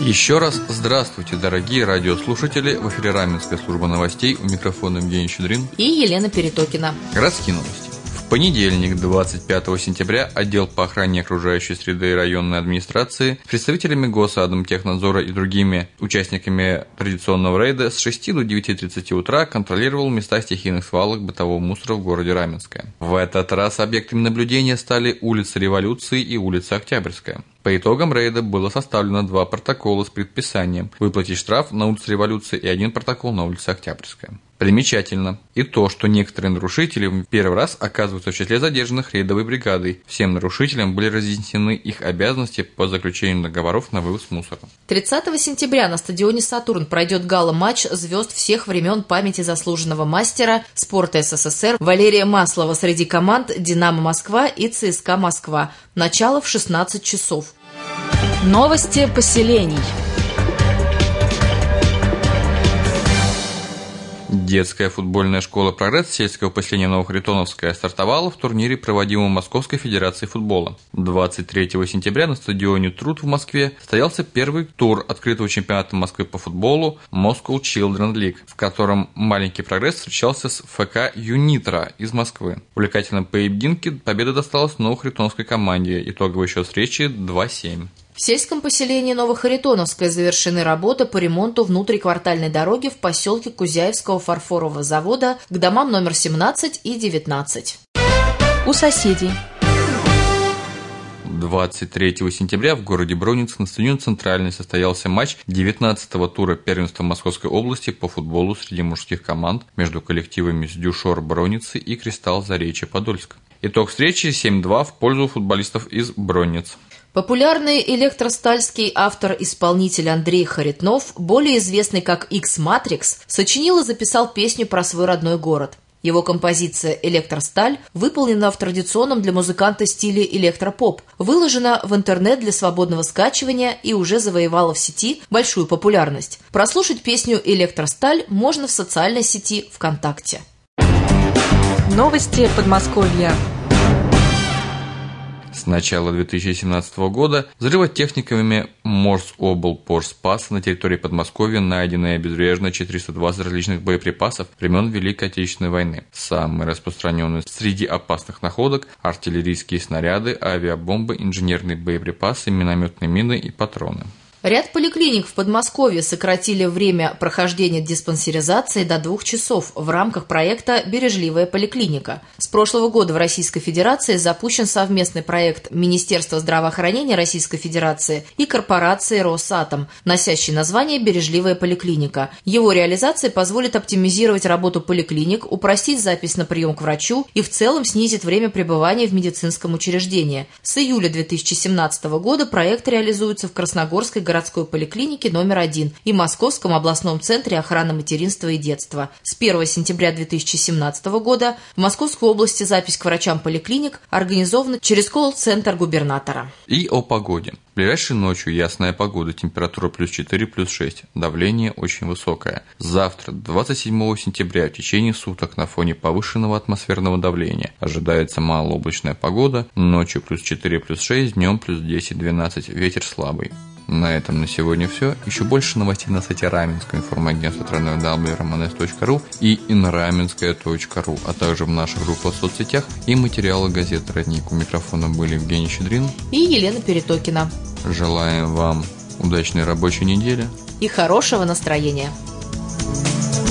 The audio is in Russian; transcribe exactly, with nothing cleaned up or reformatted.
Еще раз здравствуйте, дорогие радиослушатели. В эфире Раменская служба новостей. У микрофона Евгений Щедрин и Елена Перетокина. Городские новости. В понедельник, двадцать пятого сентября, отдел по охране окружающей среды и районной администрации с представителями Госадмтехнадзора и другими участниками традиционного рейда с шести до девяти тридцати утра контролировал места стихийных свалок бытового мусора в городе Раменское. В этот раз объектами наблюдения стали улица Революции и улица Октябрьская. По итогам рейда было составлено два протокола с предписанием выплатить штраф на улице Революции и один протокол на улице Октябрьская. Примечательно и то, что некоторые нарушители в первый раз оказываются в числе задержанных рейдовой бригадой. Всем нарушителям были разъяснены их обязанности по заключению договоров на вывоз мусора. тридцатого сентября на стадионе «Сатурн» пройдет гала-матч звезд всех времен памяти заслуженного мастера спорта СССР Валерия Маслова среди команд «Динамо Москва» и ЦСКА Москва. Начало в шестнадцать часов. Новости поселений. Детская футбольная школа «Прогресс» сельского поселения Новохаритоновская стартовала в турнире, проводимом Московской Федерацией футбола. двадцать третьего сентября на стадионе «Труд» в Москве состоялся первый тур открытого чемпионата Москвы по футболу Moscow Children League, в котором маленький «Прогресс» встречался с ФК «Юнитра» из Москвы. В увлекательном поединке победа досталась Новохаритоновской команде. Итоговый счет встречи два семь. В сельском поселении Новохаритоновское завершены работы по ремонту внутриквартальной дороги в поселке Кузяевского фарфорового завода к домам номер семнадцать и девятнадцать. У соседей. двадцать третьего сентября в городе Бронниц на стадионе «Центральный» состоялся матч девятнадцатого тура первенства Московской области по футболу среди мужских команд между коллективами «Сдюшор» Бронницы и «Кристалл» Заречье Подольск. Итог встречи семь два в пользу футболистов из Бронниц. Популярный электростальский автор-исполнитель Андрей Харитнов, более известный как X-Matrix, сочинил и записал песню про свой родной город. Его композиция «Электросталь» выполнена в традиционном для музыканта стиле электропоп, выложена в интернет для свободного скачивания и уже завоевала в сети большую популярность. Прослушать песню «Электросталь» можно в социальной сети ВКонтакте. Новости Подмосковья. С начала две тысячи семнадцатого года взрывотехниками Морсоблпорспас на территории Подмосковья найдено и обезврежено четыреста двадцать различных боеприпасов времен Великой Отечественной войны. Самые распространенные среди опасных находок – артиллерийские снаряды, авиабомбы, инженерные боеприпасы, минометные мины и патроны. Ряд поликлиник в Подмосковье сократили время прохождения диспансеризации до двух часов в рамках проекта «Бережливая поликлиника». С прошлого года в Российской Федерации запущен совместный проект Министерства здравоохранения Российской Федерации и корпорации «Росатом», носящий название «Бережливая поликлиника». Его реализация позволит оптимизировать работу поликлиник, упростить запись на прием к врачу и в целом снизит время пребывания в медицинском учреждении. С июля две тысячи семнадцатого года проект реализуется в Красногорской городской городской поликлинике номер один и Московском областном центре охраны материнства и детства. С первого сентября две тысячи семнадцатого года в Московской области запись к врачам поликлиник организована через колл-центр губернатора. И о погоде. Ближайшей ночью ясная погода, температура плюс четыре, плюс шесть, давление очень высокое. Завтра, двадцать седьмого сентября, в течение суток на фоне повышенного атмосферного давления ожидается малооблачная погода, ночью плюс четыре, плюс шесть, днем плюс десять, двенадцать, ветер слабый. На этом на сегодня все. Еще больше новостей на сайте Раменского информагентства дабл ю дабл ю дабл ю точка романес точка ру и инраменская точка ру, а также в наших группах в соцсетях и материалы газеты «Родник». У микрофона были Евгений Щедрин и Елена Перетокина. Желаем вам удачной рабочей недели и хорошего настроения.